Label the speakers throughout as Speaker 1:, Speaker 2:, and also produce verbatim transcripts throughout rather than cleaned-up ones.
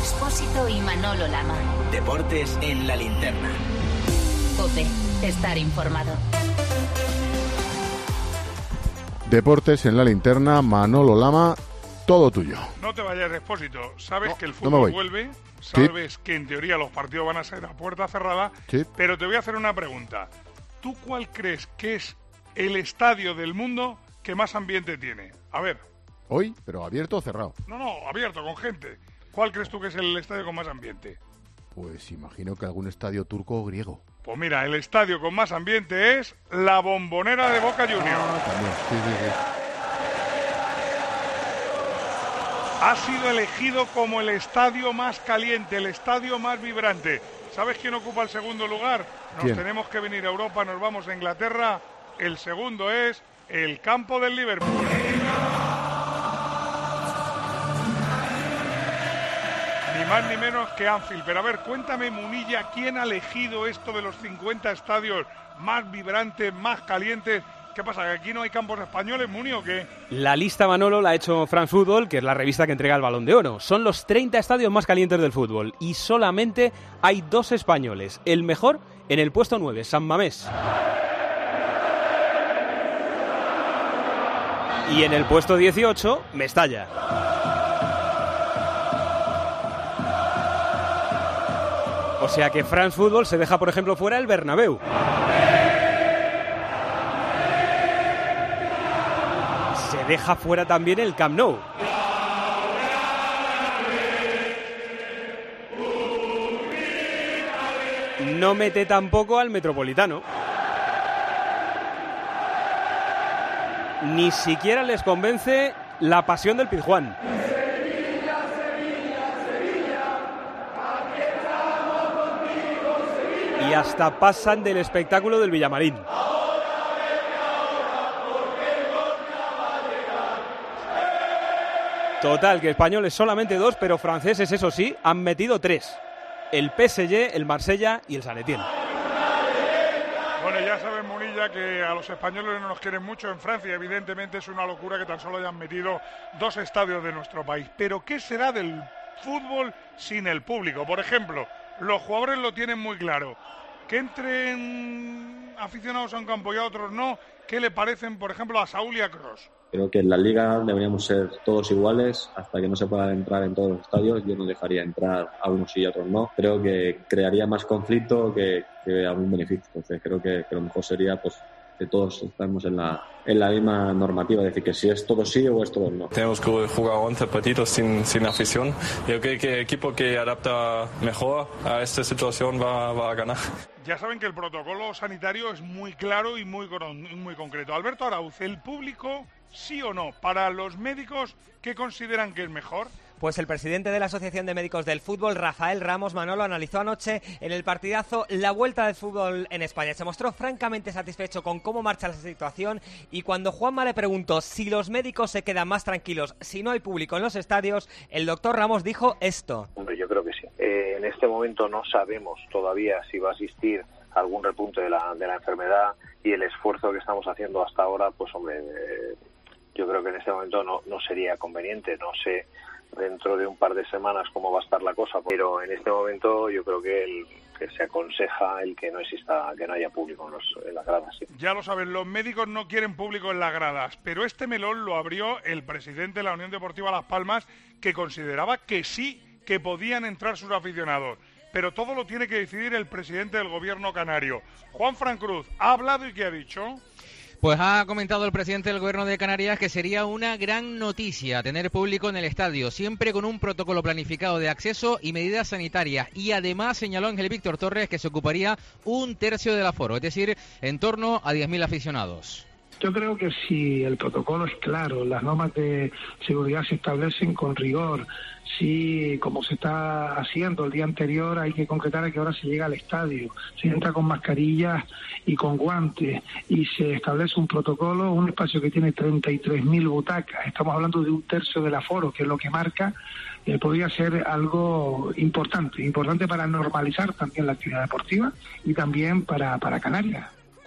Speaker 1: Expósito y Manolo Lama.
Speaker 2: Deportes en la linterna.
Speaker 1: COPE. Estar informado.
Speaker 3: Deportes en la linterna, Manolo Lama, todo tuyo.
Speaker 4: No te vayas de Expósito. Sabes
Speaker 3: no,
Speaker 4: que el
Speaker 3: no
Speaker 4: fútbol vuelve, sabes
Speaker 3: sí.
Speaker 4: que en teoría los partidos van a ser a puerta cerrada,
Speaker 3: sí.
Speaker 4: pero te voy a hacer una pregunta. ¿Tú cuál crees que es el estadio del mundo que más ambiente tiene? A ver.
Speaker 3: ¿Hoy? ¿Pero abierto o cerrado?
Speaker 4: No, no, abierto, con gente. ¿Cuál crees tú que es el estadio con más ambiente?
Speaker 3: Pues imagino que algún estadio turco o griego.
Speaker 4: Pues mira, el estadio con más ambiente es la Bombonera de Boca Juniors.
Speaker 3: Ah, también, sí, sí, sí.
Speaker 4: Ha sido elegido como el estadio más caliente, el estadio más vibrante. ¿Sabes quién ocupa el segundo lugar? Nos
Speaker 3: ¿Quién?
Speaker 4: Tenemos que venir a Europa, nos vamos a Inglaterra. El segundo es el campo del Liverpool. Ni más ni menos que Anfield. Pero a ver, cuéntame, Munilla, ¿quién ha elegido esto de los cincuenta estadios más vibrantes, más calientes? ¿Qué pasa, que aquí no hay campos españoles, Muni, o qué?
Speaker 5: La lista, Manolo, la ha hecho France Football, que es la revista que entrega el Balón de Oro. Son los treinta estadios más calientes del fútbol y solamente hay dos españoles. El mejor en el puesto nueve, San Mamés. Y en el puesto dieciocho, Mestalla. O sea que France Football se deja, por ejemplo, fuera el Bernabéu. Se deja fuera también el Camp Nou. No mete tampoco al Metropolitano. Ni siquiera les convence la pasión del Pizjuán. Y hasta pasan del espectáculo del Villamarín. Total, que españoles solamente dos, pero franceses, eso sí, han metido tres. El P S G, el Marsella y el Saint Etienne.
Speaker 4: Bueno, ya sabes, Munilla, que a los españoles no nos quieren mucho en Francia. Evidentemente es una locura que tan solo hayan metido dos estadios de nuestro país. Pero ¿qué será del fútbol sin el público? Por ejemplo, los jugadores lo tienen muy claro. Que entren aficionados a un campo y a otros no. ¿Qué le parecen, por ejemplo, a Saúl y a Kroos?
Speaker 6: Creo que en la Liga deberíamos ser todos iguales hasta que no se pueda entrar en todos los estadios. Yo no dejaría entrar a unos y a otros no. Creo que crearía más conflicto que, que algún beneficio. Entonces creo que, que lo mejor sería pues que todos estemos en la, en la misma normativa, es decir, que si es todo sí o es todo no.
Speaker 7: Tenemos que jugar once partidos sin, sin afición. Yo creo que el equipo que adapta mejor a esta situación va, va a ganar.
Speaker 4: Ya saben que el protocolo sanitario es muy claro y muy, muy concreto. Alberto Arauz, ¿el público sí o no? Para los médicos, ¿qué consideran que es mejor?
Speaker 8: Pues el presidente de la Asociación de Médicos del Fútbol, Rafael Ramos, Manolo, analizó anoche en el partidazo la vuelta del fútbol en España. Se mostró francamente satisfecho con cómo marcha la situación y cuando Juanma le preguntó si los médicos se quedan más tranquilos si no hay público en los estadios, el doctor Ramos dijo esto.
Speaker 9: Hombre, yo creo que sí. Eh, en este momento no sabemos todavía si va a existir algún repunte de la, de la enfermedad y el esfuerzo que estamos haciendo hasta ahora, pues hombre, eh, yo creo que en este momento no, no sería conveniente. No sé dentro de un par de semanas cómo va a estar la cosa, pero en este momento yo creo que, el, que se aconseja el que no exista, que no haya público en, los, en las gradas. Sí.
Speaker 4: Ya lo saben, los médicos no quieren público en las gradas, pero este melón lo abrió el presidente de la Unión Deportiva Las Palmas, que consideraba que sí, que podían entrar sus aficionados. Pero todo lo tiene que decidir el presidente del gobierno canario. Juanfran Cruz, ¿ha hablado y qué ha dicho?
Speaker 10: Pues ha comentado el presidente del Gobierno de Canarias que sería una gran noticia tener público en el estadio, siempre con un protocolo planificado de acceso y medidas sanitarias. Y además señaló Ángel Víctor Torres que se ocuparía un tercio del aforo, es decir, en torno a diez mil aficionados.
Speaker 11: Yo creo que si el protocolo es claro, las normas de seguridad se establecen con rigor, si como se está haciendo el día anterior hay que concretar a qué hora se llega al estadio, se entra con mascarillas y con guantes y se establece un protocolo, un espacio que tiene treinta y tres mil butacas, estamos hablando de un tercio del aforo, que es lo que marca, eh, podría ser algo importante, importante para normalizar también la actividad deportiva y también para, para Canarias.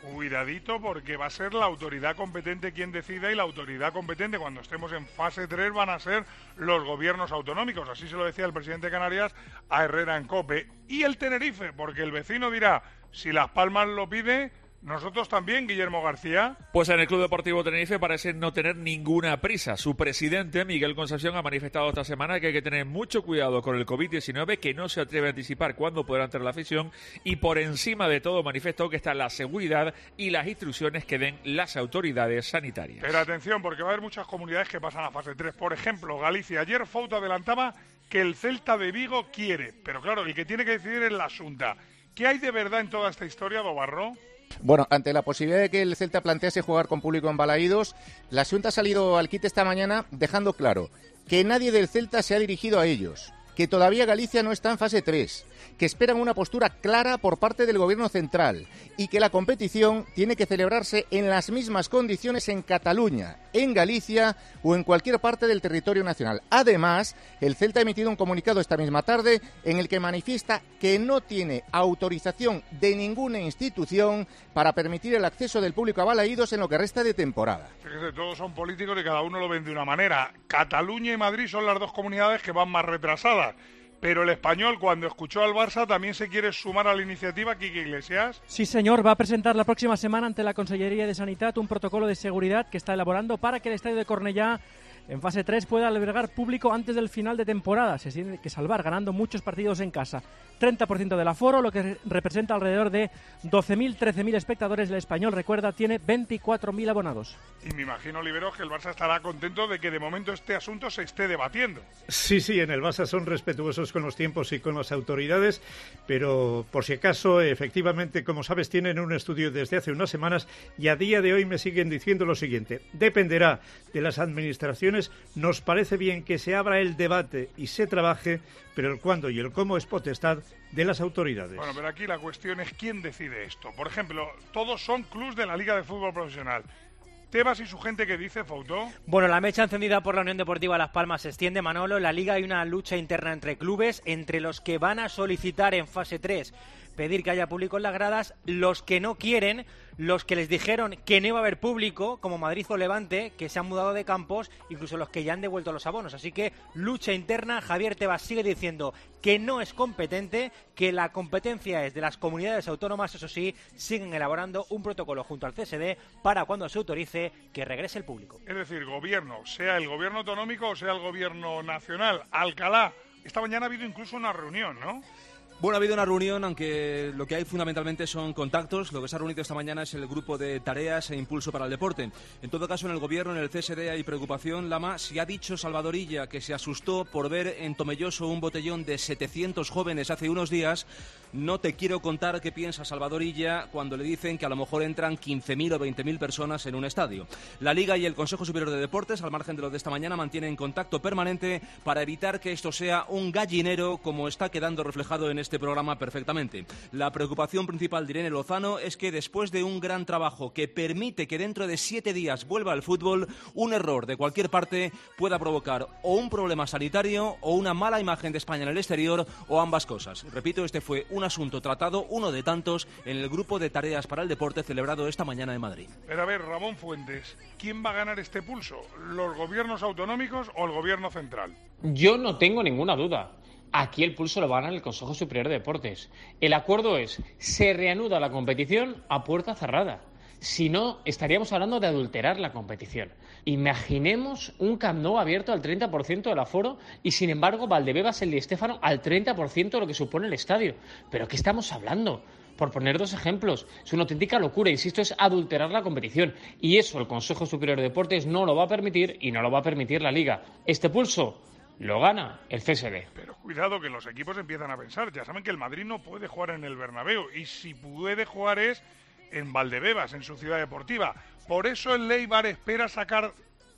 Speaker 4: Cuidadito, porque va a ser la autoridad competente quien decida, y la autoridad competente cuando estemos en fase tres van a ser los gobiernos autonómicos. Así se lo decía el presidente de Canarias a Herrera en COPE. Y el Tenerife, porque el vecino dirá, si Las Palmas lo pide, nosotros también, Guillermo García.
Speaker 12: Pues en el Club Deportivo Tenerife parece no tener ninguna prisa. Su presidente, Miguel Concepción, ha manifestado esta semana que hay que tener mucho cuidado con el covid diecinueve, que no se atreve a anticipar cuándo podrá entrar la afición, y por encima de todo manifestó que está la seguridad y las instrucciones que den las autoridades sanitarias.
Speaker 4: Pero atención, porque va a haber muchas comunidades que pasan a fase tres. Por ejemplo, Galicia. Ayer Fouto adelantaba que el Celta de Vigo quiere, pero claro, el que tiene que decidir es la Asunta. ¿Qué hay de verdad en toda esta historia, Dobarro?
Speaker 13: Bueno, ante la posibilidad de que el Celta plantease jugar con público en Balaídos, la Xunta ha salido al quite esta mañana dejando claro que nadie del Celta se ha dirigido a ellos, que todavía Galicia no está en fase tres, que esperan una postura clara por parte del Gobierno central y que la competición tiene que celebrarse en las mismas condiciones en Cataluña, en Galicia o en cualquier parte del territorio nacional. Además, el Celta ha emitido un comunicado esta misma tarde en el que manifiesta que no tiene autorización de ninguna institución para permitir el acceso del público a Balaídos en lo que resta de temporada.
Speaker 4: Fíjese, todos son políticos y cada uno lo ven de una manera. Cataluña y Madrid son las dos comunidades que van más retrasadas. Pero el Español, cuando escuchó al Barça, también se quiere sumar a la iniciativa. Quique Iglesias.
Speaker 14: Sí, señor, va a presentar la próxima semana ante la Consellería de Sanidad un protocolo de seguridad que está elaborando para que el estadio de Cornellá en fase tres pueda albergar público antes del final de temporada. Se tiene que salvar ganando muchos partidos en casa. treinta por ciento del aforo, lo que representa alrededor de doce mil, trece mil espectadores. El Español, recuerda, tiene veinticuatro mil abonados.
Speaker 4: Y me imagino, Oliveros, que el Barça estará contento de que de momento este asunto se esté debatiendo.
Speaker 15: Sí, sí, en el Barça son respetuosos con los tiempos y con las autoridades, pero por si acaso, efectivamente, como sabes, tienen un estudio desde hace unas semanas y a día de hoy me siguen diciendo lo siguiente: dependerá de las administraciones. Nos parece bien que se abra el debate y se trabaje, pero el cuándo y el cómo es potestad de las autoridades.
Speaker 4: Bueno, pero aquí la cuestión es quién decide esto. Por ejemplo, todos son clubs de la Liga de Fútbol Profesional. Tebas y su gente, ¿qué dice, Fouto?
Speaker 8: Bueno, la mecha encendida por la Unión Deportiva Las Palmas se extiende, Manolo. En la Liga hay una lucha interna entre clubes, entre los que van a solicitar en fase tres pedir que haya público en las gradas, los que no quieren, los que les dijeron que no iba a haber público, como Madrid o Levante, que se han mudado de campos, incluso los que ya han devuelto los abonos. Así que lucha interna. Javier Tebas sigue diciendo que no es competente, que la competencia es de las comunidades autónomas. Eso sí, siguen elaborando un protocolo junto al C S D para cuando se autorice que regrese el público.
Speaker 4: Es decir, gobierno, sea el gobierno autonómico o sea el gobierno nacional. Alcalá, esta mañana ha habido incluso una reunión, ¿no?
Speaker 16: Bueno, ha habido una reunión, aunque lo que hay fundamentalmente son contactos. Lo que se ha reunido esta mañana es el grupo de tareas e impulso para el deporte. En todo caso, en el gobierno, en el C S D, hay preocupación. Lama, si ha dicho Salvadorilla que se asustó por ver en Tomelloso un botellón de setecientos jóvenes hace unos días, no te quiero contar qué piensa Salvadorilla cuando le dicen que a lo mejor entran quince mil o veinte mil personas en un estadio. La Liga y el Consejo Superior de Deportes, al margen de lo de esta mañana, mantienen contacto permanente para evitar que esto sea un gallinero, como está quedando reflejado en este programa perfectamente. La preocupación principal de Irene Lozano es que después de un gran trabajo que permite que dentro de siete días vuelva al fútbol, un error de cualquier parte pueda provocar o un problema sanitario o una mala imagen de España en el exterior, o ambas cosas. Repito, este fue un asunto tratado, uno de tantos, en el grupo de tareas para el deporte celebrado esta mañana en Madrid.
Speaker 4: Pero a ver, Ramón Fuentes, ¿quién va a ganar este pulso? ¿Los gobiernos autonómicos o el gobierno central?
Speaker 17: Yo no tengo ninguna duda. Aquí el pulso lo va a ganar el Consejo Superior de Deportes. El acuerdo es, se reanuda la competición a puerta cerrada. Si no, estaríamos hablando de adulterar la competición. Imaginemos un Camp Nou abierto al treinta por ciento del aforo y, sin embargo, Valdebebas, el Di Stéfano, al treinta por ciento de lo que supone el estadio. ¿Pero qué estamos hablando? Por poner dos ejemplos, es una auténtica locura, insisto, es adulterar la competición. Y eso el Consejo Superior de Deportes no lo va a permitir y no lo va a permitir la Liga. Este pulso lo gana el C S D.
Speaker 4: Pero cuidado, que los equipos empiezan a pensar. Ya saben que el Madrid no puede jugar en el Bernabéu. Y si puede jugar es en Valdebebas, en su ciudad deportiva. Por eso el Eibar espera sacar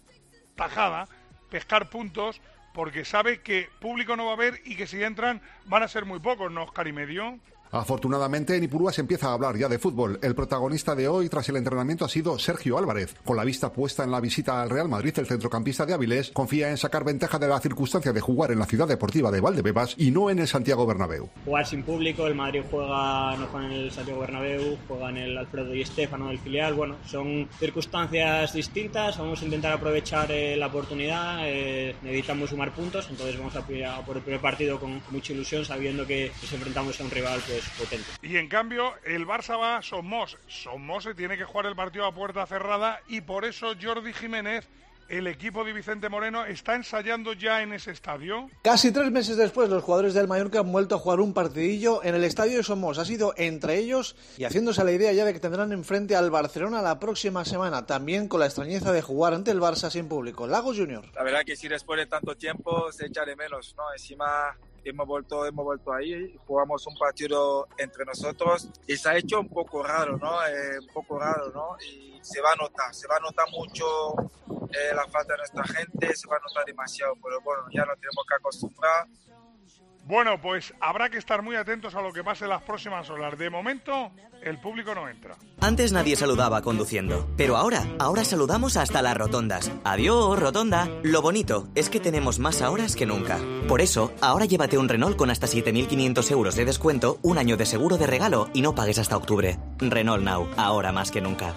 Speaker 4: tajada, pescar puntos, porque sabe que público no va a haber y que si entran van a ser muy pocos, ¿no, Oscar y medio?
Speaker 18: Afortunadamente, en Ipurúa se empieza a hablar ya de fútbol. El protagonista de hoy, tras el entrenamiento, ha sido Sergio Álvarez. Con la vista puesta en la visita al Real Madrid, el centrocampista de Avilés confía en sacar ventaja de la circunstancia de jugar en la ciudad deportiva de Valdebebas y no en el Santiago Bernabéu.
Speaker 19: Jugar sin público, el Madrid juega, no juega en el Santiago Bernabéu, juega en el Alfredo Di Stéfano del filial. Bueno, son circunstancias distintas, vamos a intentar aprovechar eh, la oportunidad, eh, necesitamos sumar puntos, entonces vamos a, a por el primer partido con mucha ilusión, sabiendo que nos enfrentamos a un rival pues potente.
Speaker 4: Y en cambio el Barça va a Somos. Somos se tiene que jugar el partido a puerta cerrada y por eso Jordi Jiménez, el equipo de Vicente Moreno, está ensayando ya en ese estadio.
Speaker 20: Casi tres meses después, los jugadores del Mallorca han vuelto a jugar un partidillo en el estadio de Somos. Ha sido entre ellos y haciéndose la idea ya de que tendrán enfrente al Barcelona la próxima semana, también con la extrañeza de jugar ante el Barça sin público. Lagos Junior.
Speaker 21: La verdad que sí, después de tanto tiempo se echa de menos, ¿no? Encima hemos vuelto, hemos vuelto ahí, jugamos un partido entre nosotros y se ha hecho un poco raro, ¿no? Eh, un poco raro, ¿no? Y se va a notar, se va a notar mucho eh, la falta de nuestra gente, se va a notar demasiado, pero bueno, ya nos tenemos que acostumbrar.
Speaker 4: Bueno, pues habrá que estar muy atentos a lo que pase en las próximas horas. De momento, el público no entra.
Speaker 22: Antes nadie saludaba conduciendo, pero ahora, ahora saludamos hasta las rotondas. Adiós, rotonda. Lo bonito es que tenemos más horas que nunca. Por eso, ahora llévate un Renault con hasta siete mil quinientos euros de descuento, un año de seguro de regalo y no pagues hasta octubre. Renault Now, ahora más que nunca.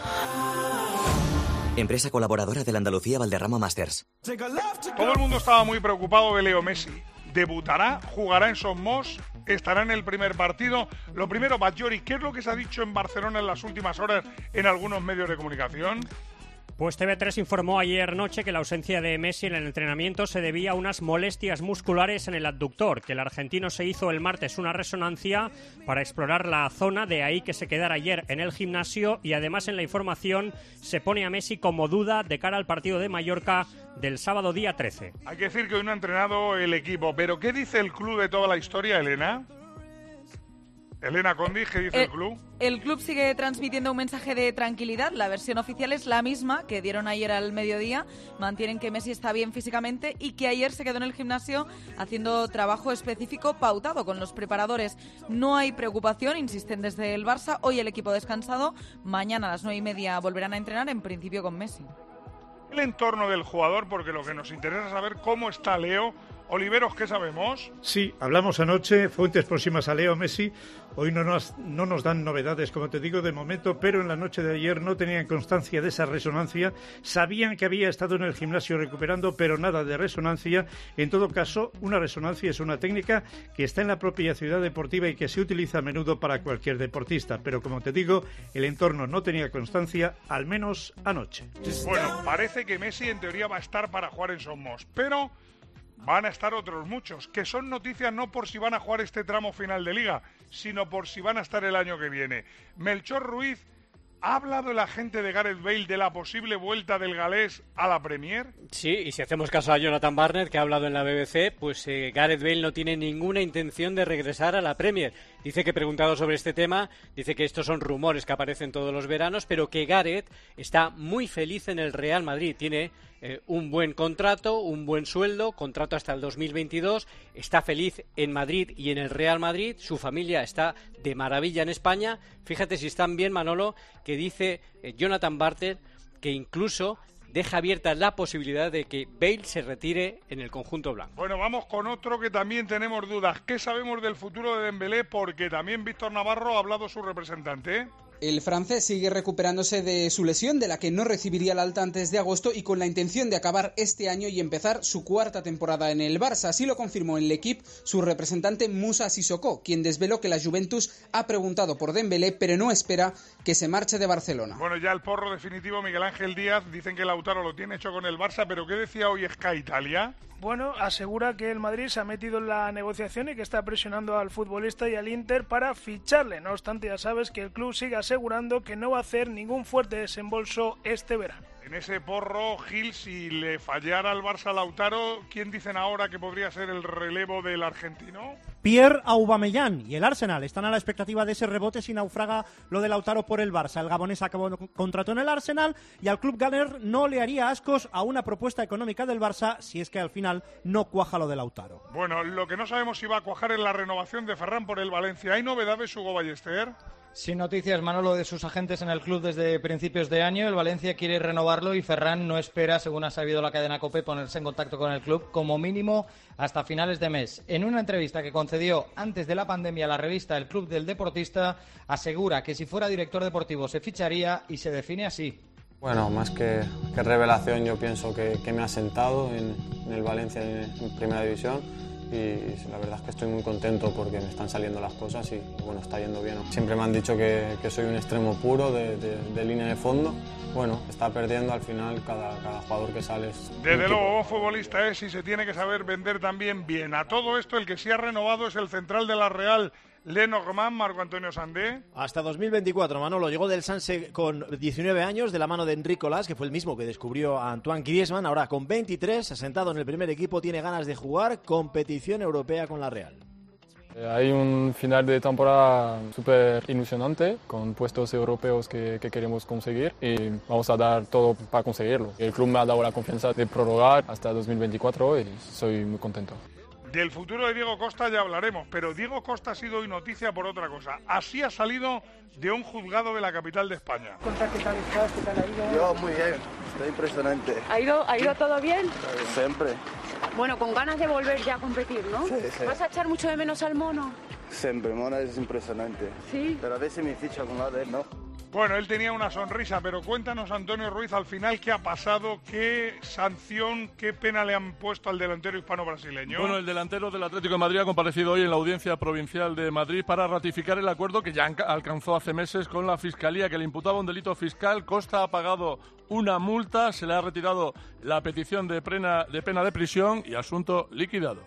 Speaker 22: Empresa colaboradora de la Andalucía Valderrama Masters.
Speaker 4: Todo el mundo estaba muy preocupado de Leo Messi. ¿Debutará? ¿Jugará en Somos? ¿Estará en el primer partido? Lo primero, Batllori, ¿qué es lo que se ha dicho en Barcelona en las últimas horas en algunos medios de comunicación?
Speaker 23: Pues T V tres informó ayer noche que la ausencia de Messi en el entrenamiento se debía a unas molestias musculares en el abductor, que el argentino se hizo el martes una resonancia para explorar la zona, de ahí que se quedara ayer en el gimnasio, y además en la información se pone a Messi como duda de cara al partido de Mallorca del sábado día trece.
Speaker 4: Hay que decir que hoy no ha entrenado el equipo, pero ¿qué dice el club de toda la historia, Elena? Elena Condi, ¿qué dice
Speaker 24: el,
Speaker 4: el club?
Speaker 24: El club sigue transmitiendo un mensaje de tranquilidad. La versión oficial es la misma que dieron ayer al mediodía. Mantienen que Messi está bien físicamente y que ayer se quedó en el gimnasio haciendo trabajo específico pautado con los preparadores. No hay preocupación, insisten desde el Barça. Hoy el equipo descansado. Mañana a las nueve y media volverán a entrenar, en principio con Messi.
Speaker 4: El entorno del jugador, porque lo que nos interesa es saber cómo está Leo. Oliveros, ¿qué sabemos?
Speaker 15: Sí, hablamos anoche, fuentes próximas a Leo Messi. Hoy no nos, no nos dan novedades, como te digo, de momento, pero en la noche de ayer no tenían constancia de esa resonancia. Sabían que había estado en el gimnasio recuperando, pero nada de resonancia. En todo caso, una resonancia es una técnica que está en la propia ciudad deportiva y que se utiliza a menudo para cualquier deportista. Pero como te digo, el entorno no tenía constancia, al menos anoche.
Speaker 4: Bueno, parece que Messi en teoría va a estar para jugar en Somos, pero van a estar otros muchos, que son noticias no por si van a jugar este tramo final de Liga, sino por si van a estar el año que viene. Melchor Ruiz, ¿ha hablado el agente de Gareth Bale de la posible vuelta del galés a la Premier?
Speaker 23: Sí, y si hacemos caso a Jonathan Barnett, que ha hablado en la B B C, pues eh, Gareth Bale no tiene ninguna intención de regresar a la Premier. Dice que, preguntado sobre este tema, dice que estos son rumores que aparecen todos los veranos, pero que Gareth está muy feliz en el Real Madrid. Tiene eh, un buen contrato, un buen sueldo, contrato hasta el dos mil veintidós, está feliz en Madrid y en el Real Madrid, su familia está de maravilla en España. Fíjate si están bien, Manolo, que dice eh, Jonathan Barnett que incluso deja abierta la posibilidad de que Bale se retire en el conjunto blanco.
Speaker 4: Bueno, vamos con otro que también tenemos dudas. ¿Qué sabemos del futuro de Dembélé? Porque también Víctor Navarro ha hablado su representante, ¿eh?
Speaker 25: El francés sigue recuperándose de su lesión, de la que no recibiría el alta antes de agosto, y con la intención de acabar este año y empezar su cuarta temporada en el Barça. Así lo confirmó en L'Equipe su representante Moussa Sissoko, quien desveló que la Juventus ha preguntado por Dembélé, pero no espera que se marche de Barcelona.
Speaker 4: Bueno, ya el porro definitivo, Miguel Ángel Díaz, dicen que Lautaro lo tiene hecho con el Barça, pero ¿qué decía hoy Sky Italia?
Speaker 26: Bueno, asegura que el Madrid se ha metido en la negociación y que está presionando al futbolista y al Inter para ficharle. No obstante, ya sabes que el club sigue asegurando que no va a hacer ningún fuerte desembolso este verano.
Speaker 4: En ese porro, Gil, si le fallara al Barça Lautaro, ¿quién dicen ahora que podría ser el relevo del argentino?
Speaker 1: Pierre Aubameyang y el Arsenal están a la expectativa de ese rebote si naufraga lo de Lautaro por el Barça. El gabonés acabó contrato en el Arsenal y al club Gunner no le haría ascos a una propuesta económica del Barça si es que al final no cuaja lo de Lautaro.
Speaker 4: Bueno, lo que no sabemos si va a cuajar es la renovación de Ferran por el Valencia. ¿Hay novedades, Hugo Ballester?
Speaker 2: Sin noticias, Manolo, de sus agentes en el club desde principios de año. El Valencia quiere renovarlo y Ferran no espera, según ha sabido la cadena COPE, ponerse en contacto con el club como mínimo hasta finales de mes. En una entrevista que concedió antes de la pandemia a la revista El Club del Deportista, asegura que si fuera director deportivo se ficharía y se define así.
Speaker 3: Bueno, más que, que revelación, yo pienso que, que me ha sentado en, en el Valencia en, en Primera División. Y la verdad es que estoy muy contento porque me están saliendo las cosas y, y bueno, está yendo bien. Siempre me han dicho que, que soy un extremo puro de, de, de línea de fondo. Bueno, está perdiendo al final cada, cada jugador que sale. Es
Speaker 4: Desde luego, un futbolista es y se tiene que saber vender también bien. A todo esto, el que sí ha renovado es el central de la Real, Lenormand, Marco Antonio Sandé.
Speaker 5: Hasta dos mil veinticuatro, Manolo. Llegó del Sanse con diecinueve años de la mano de Enric Colás, que fue el mismo que descubrió a Antoine Griezmann. Ahora con veintitrés, asentado en el primer equipo, tiene ganas de jugar competición europea con la Real.
Speaker 6: Hay un final de temporada súper ilusionante con puestos europeos que, que queremos conseguir y vamos a dar todo para conseguirlo. El club me ha dado la confianza de prorrogar hasta dos mil veinticuatro y soy muy contento.
Speaker 4: Del futuro de Diego Costa ya hablaremos, pero Diego Costa ha sido hoy noticia por otra cosa. Así ha salido de un juzgado de la capital de España.
Speaker 7: ¿Qué tal estás? ¿Qué tal ha ido?
Speaker 27: Yo muy bien, está impresionante.
Speaker 7: ¿Ha ido, ha ido todo bien?
Speaker 27: Siempre.
Speaker 7: Bueno, con ganas de volver ya a competir, ¿no?
Speaker 27: Sí, sí.
Speaker 7: ¿Vas a echar mucho de menos al mono?
Speaker 27: Siempre, Mona es impresionante.
Speaker 7: Sí.
Speaker 27: Pero a veces me ficha con la de él, ¿no?
Speaker 4: Bueno, él tenía una sonrisa, pero cuéntanos, Antonio Ruiz, al final, ¿qué ha pasado? ¿Qué sanción, qué pena le han puesto al delantero hispano-brasileño?
Speaker 28: Bueno, el delantero del Atlético de Madrid ha comparecido hoy en la Audiencia Provincial de Madrid para ratificar el acuerdo que ya alcanzó hace meses con la Fiscalía, que le imputaba un delito fiscal. Costa ha pagado una multa, se le ha retirado la petición de pena de, pena de prisión y asunto liquidado.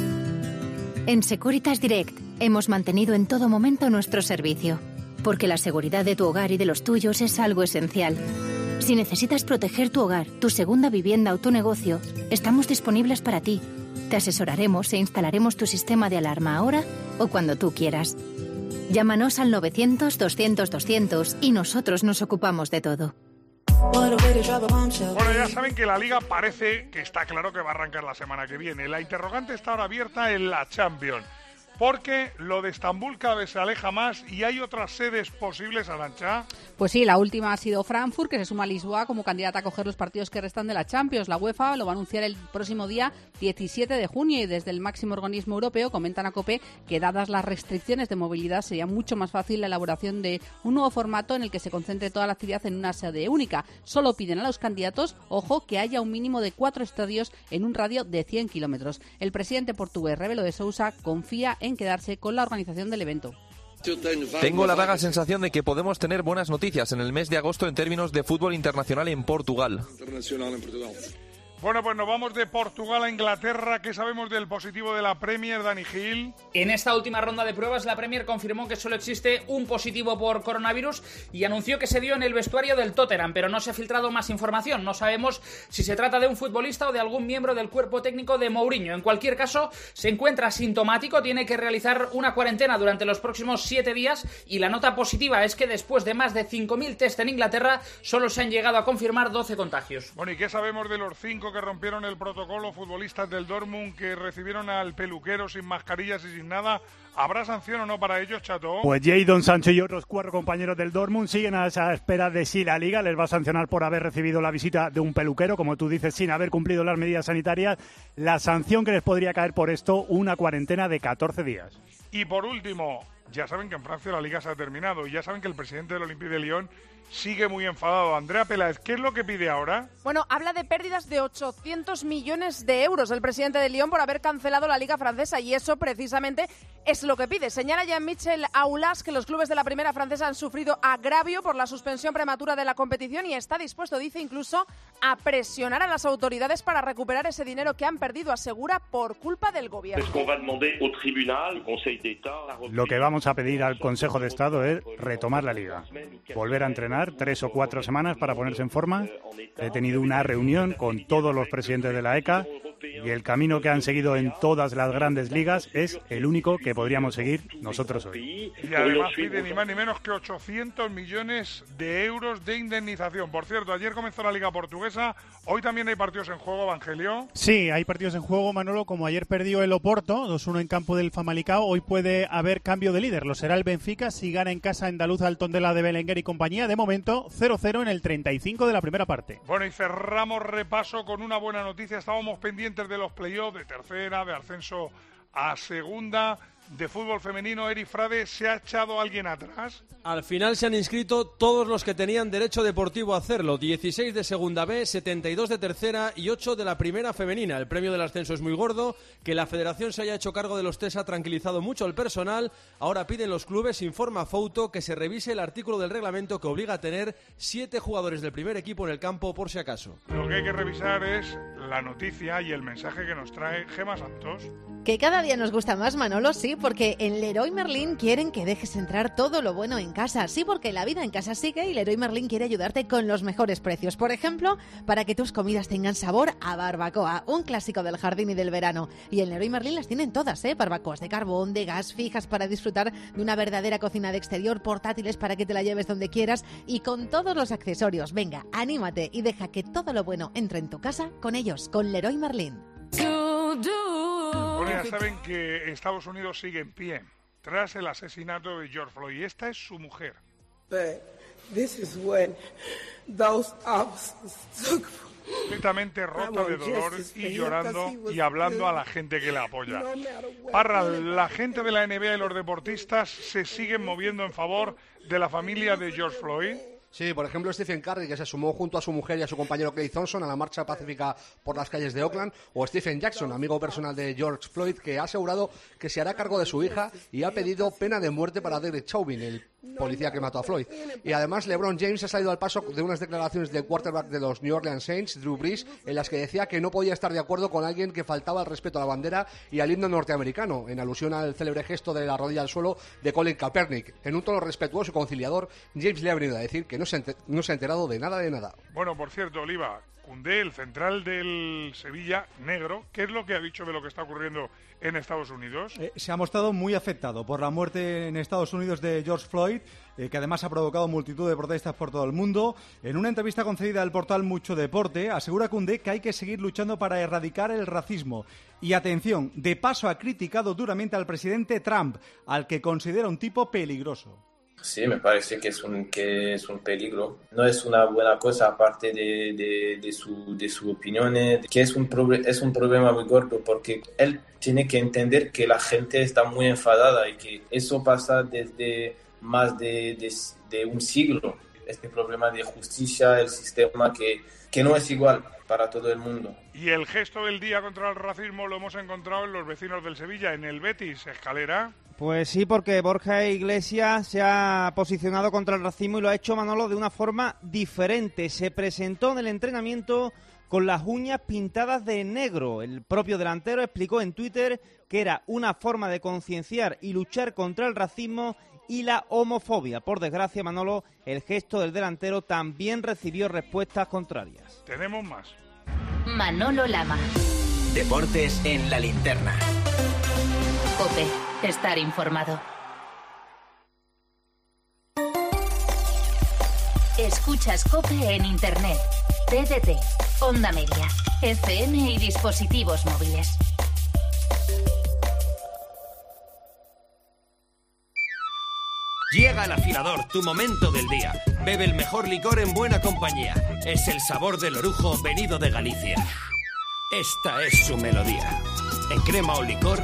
Speaker 29: En Securitas Direct hemos mantenido en todo momento nuestro servicio, porque la seguridad de tu hogar y de los tuyos es algo esencial. Si necesitas proteger tu hogar, tu segunda vivienda o tu negocio, estamos disponibles para ti. Te asesoraremos e instalaremos tu sistema de alarma ahora o cuando tú quieras. Llámanos al novecientos, doscientos, doscientos y nosotros nos ocupamos de todo.
Speaker 4: Bueno, ya saben que la Liga parece que está claro que va a arrancar la semana que viene. La interrogante está ahora abierta en la Champions, porque lo de Estambul cada vez se aleja más y hay otras sedes posibles, Arantxa.
Speaker 30: Pues sí, la última ha sido Frankfurt, que se suma a Lisboa como candidata a coger los partidos que restan de la Champions. La UEFA lo va a anunciar el próximo día diecisiete de junio y desde el máximo organismo europeo comentan a COPE que dadas las restricciones de movilidad sería mucho más fácil la elaboración de un nuevo formato en el que se concentre toda la actividad en una sede única. Solo piden a los candidatos, ojo, que haya un mínimo de cuatro estadios en un radio de cien kilómetros. El presidente portugués Rebelo de Sousa confía en quedarse con la organización del evento.
Speaker 31: Tengo la vaga sensación de que podemos tener buenas noticias en el mes de agosto en términos de fútbol internacional en Portugal.
Speaker 4: Bueno, pues nos vamos de Portugal a Inglaterra. ¿Qué sabemos del positivo de la Premier, Dani Gil?
Speaker 32: En esta última ronda de pruebas, la Premier confirmó que solo existe un positivo por coronavirus y anunció que se dio en el vestuario del Tottenham, pero no se ha filtrado más información. No sabemos si se trata de un futbolista o de algún miembro del cuerpo técnico de Mourinho. En cualquier caso, se encuentra sintomático, tiene que realizar una cuarentena durante los próximos siete días y la nota positiva es que después de más de cinco mil test en Inglaterra, solo se han llegado a confirmar doce contagios.
Speaker 4: Bueno, ¿y qué sabemos de los cinco que rompieron el protocolo, futbolistas del Dortmund que recibieron al peluquero sin mascarillas y sin nada? ¿Habrá sanción o no para ellos, Chato?
Speaker 33: Pues Jadon Sancho y otros cuatro compañeros del Dortmund siguen a esa espera de si la Liga les va a sancionar por haber recibido la visita de un peluquero, como tú dices, sin haber cumplido las medidas sanitarias. La sanción que les podría caer por esto, una cuarentena de catorce días.
Speaker 4: Y por último, ya saben que en Francia la Liga se ha terminado y ya saben que el presidente del Olympique de Lyon sigue muy enfadado. Andrea Peláez, ¿qué es lo que pide ahora?
Speaker 34: Bueno, habla de pérdidas de ochocientos millones de euros el presidente de Lyon por haber cancelado la Liga francesa y eso precisamente es lo que pide. Señala Jean-Michel Aulas que los clubes de la primera francesa han sufrido agravio por la suspensión prematura de la competición y está dispuesto, dice, incluso a presionar a las autoridades para recuperar ese dinero que han perdido, asegura, por culpa del gobierno.
Speaker 33: Lo que vamos vamos a pedir al Consejo de Estado es retomar la Liga. Volver a entrenar tres o cuatro semanas para ponerse en forma. He tenido una reunión con todos los presidentes de la E C A y el camino que han seguido en todas las grandes ligas es el único que podríamos seguir nosotros hoy.
Speaker 4: Y además pide ni más ni menos que ochocientos millones de euros de indemnización. Por cierto, ayer comenzó la Liga Portuguesa, hoy también hay partidos en juego, Evangelio.
Speaker 33: Sí, hay partidos en juego, Manolo, como ayer perdió el Oporto, dos uno en campo del Famalicão, hoy puede haber cambio de líder, lo será el Benfica si gana en casa andaluz al Tondela de Belenguer y compañía, de momento cero cero en el treinta y cinco de la primera parte.
Speaker 4: Bueno, y cerramos repaso con una buena noticia, estábamos pendientes de los playoffs, de tercera, de ascenso a segunda, de fútbol femenino. Eri Frade, ¿se ha echado alguien atrás?
Speaker 8: Al final se han inscrito todos los que tenían derecho deportivo a hacerlo, dieciséis de segunda B, setenta y dos de tercera y ocho de la primera femenina. El premio del ascenso es muy gordo, que la federación se haya hecho cargo de los test ha tranquilizado mucho al personal. Ahora piden los clubes, informa Fouto, que se revise el artículo del reglamento que obliga a tener siete jugadores del primer equipo en el campo por si acaso.
Speaker 4: Lo que hay que revisar es la noticia y el mensaje que nos trae Gemma Santos.
Speaker 9: Que cada día nos gusta más, Manolo, sí, porque en Leroy Merlin quieren que dejes entrar todo lo bueno en casa. Sí, porque la vida en casa sigue y Leroy Merlin quiere ayudarte con los mejores precios. Por ejemplo, para que tus comidas tengan sabor a barbacoa, un clásico del jardín y del verano. Y en Leroy Merlin las tienen todas, ¿eh? Barbacoas de carbón, de gas, fijas para disfrutar de una verdadera cocina de exterior, portátiles para que te la lleves donde quieras y con todos los accesorios. Venga, anímate y deja que todo lo bueno entre en tu casa con ellos, con Leroy Merlin.
Speaker 4: Bueno, ya saben que Estados Unidos sigue en pie tras el asesinato de George Floyd. Y esta es su mujer.
Speaker 10: This is when those officers took...
Speaker 4: Completamente rota de dolor y llorando y hablando a la gente que la apoya. Parra, la gente de la N B A y los deportistas se siguen moviendo en favor de la familia de George Floyd.
Speaker 11: Sí, por ejemplo, Stephen Curry, que se sumó junto a su mujer y a su compañero Klay Thompson a la marcha pacífica por las calles de Oakland, o Stephen Jackson, amigo personal de George Floyd, que ha asegurado que se hará cargo de su hija y ha pedido pena de muerte para Derek Chauvin, el policía que mató a Floyd. Y además LeBron James ha salido al paso de unas declaraciones del quarterback de los New Orleans Saints, Drew Brees, en las que decía que no podía estar de acuerdo con alguien que faltaba al respeto a la bandera y al himno norteamericano, en alusión al célebre gesto de la rodilla al suelo de Colin Kaepernick. En un tono respetuoso y conciliador, James le ha venido a decir que no se, ente- no se ha enterado de nada de nada.
Speaker 4: Bueno, por cierto, Oliva, Koundé, el central del Sevilla, negro, ¿qué es lo que ha dicho de lo que está ocurriendo en Estados Unidos?
Speaker 12: Eh, se ha mostrado muy afectado por la muerte en Estados Unidos de George Floyd, eh, que además ha provocado multitud de protestas por todo el mundo. En una entrevista concedida al portal Mucho Deporte, asegura Koundé que hay que seguir luchando para erradicar el racismo. Y atención, de paso ha criticado duramente al presidente Trump, al que considera un tipo peligroso.
Speaker 13: Sí, me parece que es un, que es un peligro. No es una buena cosa, aparte de, de, de, su, de sus opiniones, que es un, proble- es un problema muy gordo, porque él tiene que entender que la gente está muy enfadada y que eso pasa desde más de, de, de un siglo. Este problema de justicia, el sistema que, que no es igual para todo el mundo.
Speaker 4: Y el gesto del día contra el racismo lo hemos encontrado en los vecinos del Sevilla, en el Betis, Escalera.
Speaker 14: Pues sí, porque Borja Iglesias se ha posicionado contra el racismo y lo ha hecho, Manolo, de una forma diferente. Se presentó en el entrenamiento con las uñas pintadas de negro. El propio delantero explicó en Twitter que era una forma de concienciar y luchar contra el racismo y la homofobia. Por desgracia, Manolo, el gesto del delantero también recibió respuestas contrarias.
Speaker 4: Tenemos más.
Speaker 29: Manolo Lama.
Speaker 16: Deportes en la linterna.
Speaker 29: COPE. Estar informado. Escuchas COPE en Internet, T D T, Onda Media, F M y dispositivos móviles.
Speaker 17: Llega al afilador, tu momento del día. Bebe el mejor licor en buena compañía. Es el sabor del orujo venido de Galicia. Esta es su melodía. En crema o licor.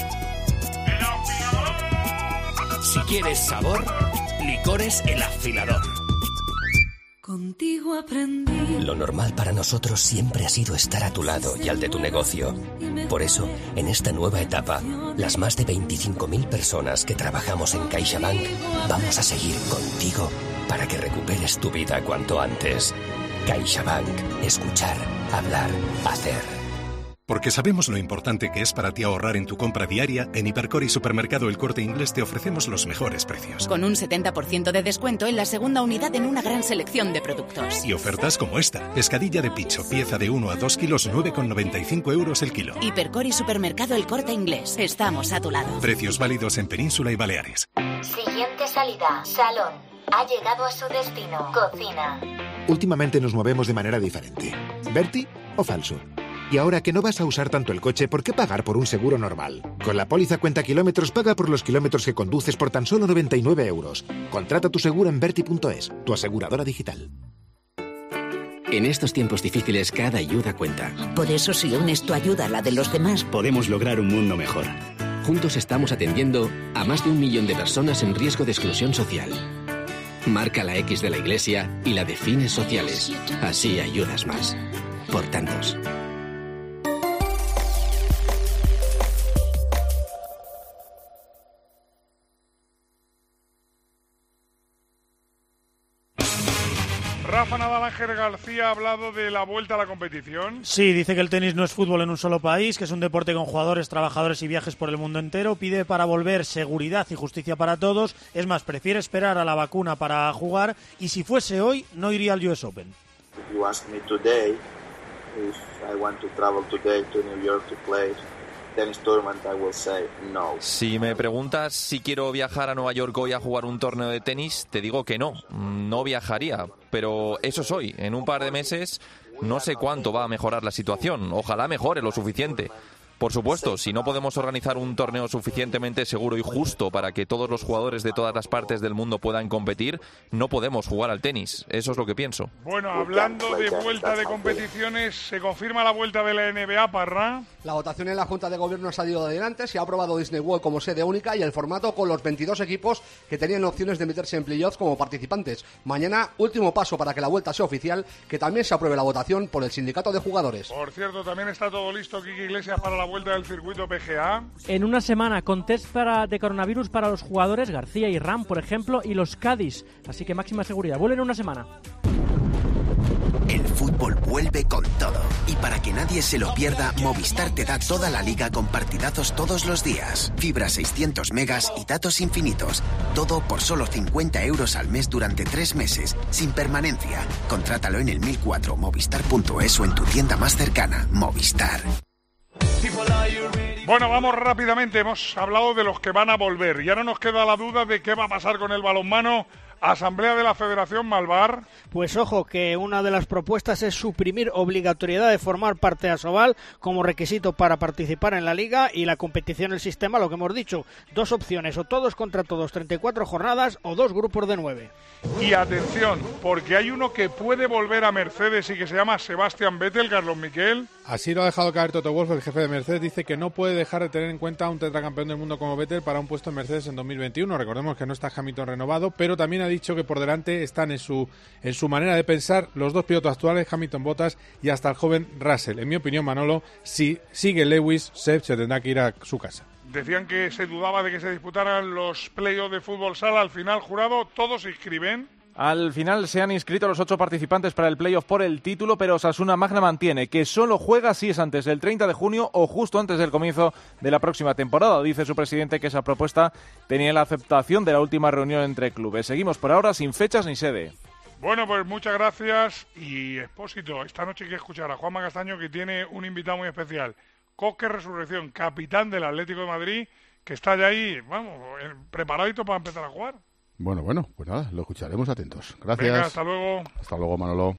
Speaker 17: Si quieres sabor, licores El Afilador.
Speaker 18: Contigo aprendí.
Speaker 16: Lo normal para nosotros siempre ha sido estar a tu lado y al de tu negocio. Por eso, en esta nueva etapa, las más de veinticinco mil personas que trabajamos en CaixaBank vamos a seguir contigo para que recuperes tu vida cuanto antes. CaixaBank. Escuchar, hablar, hacer.
Speaker 1: Porque sabemos lo importante que es para ti ahorrar en tu compra diaria, en Hipercor y Supermercado El Corte Inglés te ofrecemos los mejores precios.
Speaker 2: Con un setenta por ciento de descuento en la segunda unidad en una gran selección de productos.
Speaker 1: Y ofertas como esta. Pescadilla de picho, pieza de uno a dos kilos, nueve con noventa y cinco euros el kilo.
Speaker 2: Hipercor y Supermercado El Corte Inglés. Estamos a tu lado.
Speaker 1: Precios válidos en Península y Baleares.
Speaker 3: Siguiente salida, salón. Ha llegado a su destino, cocina.
Speaker 5: Últimamente nos movemos de manera diferente. ¿Berti o falso? Y ahora que no vas a usar tanto el coche, ¿por qué pagar por un seguro normal? Con la póliza Cuenta Kilómetros, paga por los kilómetros que conduces por tan solo noventa y nueve euros. Contrata tu seguro en Berti punto es, tu aseguradora digital.
Speaker 15: En estos tiempos difíciles, cada ayuda cuenta.
Speaker 18: Por eso, si unes tu ayuda a la de los demás,
Speaker 15: podemos lograr un mundo mejor. Juntos estamos atendiendo a más de un millón de personas en riesgo de exclusión social. Marca la X de la Iglesia y la de fines sociales. Así ayudas más. Por tantos.
Speaker 4: Rafa Nadal Ángel García ha hablado de la vuelta a la competición.
Speaker 19: Sí, dice que el tenis no es fútbol en un solo país, que es un deporte con jugadores, trabajadores y viajes por el mundo entero. Pide para volver seguridad y justicia para todos. Es más, prefiere esperar a la vacuna para jugar y si fuese hoy, no iría al U S Open.
Speaker 27: If you ask me today, if I want to travel today to New York to play tennis tournament, I will say no.
Speaker 31: Si me preguntas si quiero viajar a Nueva York hoy a jugar un torneo de tenis, te digo que no, no viajaría. Pero eso es hoy. En un par de meses no sé cuánto va a mejorar la situación. Ojalá mejore lo suficiente. Por supuesto, si no podemos organizar un torneo suficientemente seguro y justo para que todos los jugadores de todas las partes del mundo puedan competir, no podemos jugar al tenis. Eso es lo que pienso.
Speaker 4: Bueno, hablando de vuelta de competiciones, ¿se confirma la vuelta de la N B A, Parra?
Speaker 11: La votación en la Junta de Gobierno ha salido adelante, se ha aprobado Disney World como sede única y el formato con los veintidós equipos que tenían opciones de meterse en playoffs como participantes. Mañana, último paso para que la vuelta sea oficial, que también se apruebe la votación por el sindicato de jugadores.
Speaker 4: Por cierto, también está todo listo, Quique Iglesias, para la vuelta del circuito P G A.
Speaker 20: En una semana, con test para, de coronavirus para los jugadores, García y Ram, por ejemplo, y los Cádiz. Así que máxima seguridad. Vuelven en una semana.
Speaker 21: El fútbol vuelve con todo. Y para que nadie se lo pierda, Movistar te da toda la liga con partidazos todos los días. Fibra seiscientos megas y datos infinitos. Todo por solo cincuenta euros al mes durante tres meses, sin permanencia. Contrátalo en el mil cuatro movistar punto es o en tu tienda más cercana. Movistar.
Speaker 4: Bueno, vamos rápidamente. Hemos hablado de los que van a volver y ahora nos queda la duda de qué va a pasar con el balonmano. Asamblea de la Federación, Malvar.
Speaker 20: Pues ojo, que una de las propuestas es suprimir obligatoriedad de formar parte de Asobal como requisito para participar en la liga y la competición, el sistema, lo que hemos dicho, dos opciones, o todos contra todos, treinta y cuatro jornadas, o dos grupos de nueve.
Speaker 4: Y atención, porque hay uno que puede volver a Mercedes y que se llama Sebastián Vettel, Carlos Miquel.
Speaker 22: Así lo ha dejado caer Toto Wolff, el jefe de Mercedes. Dice que no puede dejar de tener en cuenta a un tetracampeón del mundo como Vettel para un puesto en Mercedes en dos mil veintiuno. Recordemos que no está Hamilton renovado, pero también ha dicho que por delante están en su en su manera de pensar los dos pilotos actuales, Hamilton, Bottas y hasta el joven Russell. En mi opinión, Manolo, si sigue Lewis, Seb se tendrá que ir a su casa.
Speaker 4: Decían que se dudaba de que se disputaran los playoffs de fútbol sala. Al final, jurado, todos se inscriben.
Speaker 23: Al final se han inscrito los ocho participantes para el playoff por el título, pero Osasuna Magna mantiene que solo juega si es antes del treinta de junio o justo antes del comienzo de la próxima temporada. Dice su presidente que esa propuesta tenía la aceptación de la última reunión entre clubes. Seguimos por ahora sin fechas ni sede.
Speaker 4: Bueno, pues muchas gracias y Expósito. Esta noche hay que escuchar a Juanma Castaño, que tiene un invitado muy especial. Coque Resurrección, capitán del Atlético de Madrid, que está ya ahí, vamos, preparadito para empezar a jugar.
Speaker 24: Bueno, bueno, pues nada, lo escucharemos atentos. Gracias.
Speaker 4: Venga, hasta luego.
Speaker 24: Hasta luego, Manolo.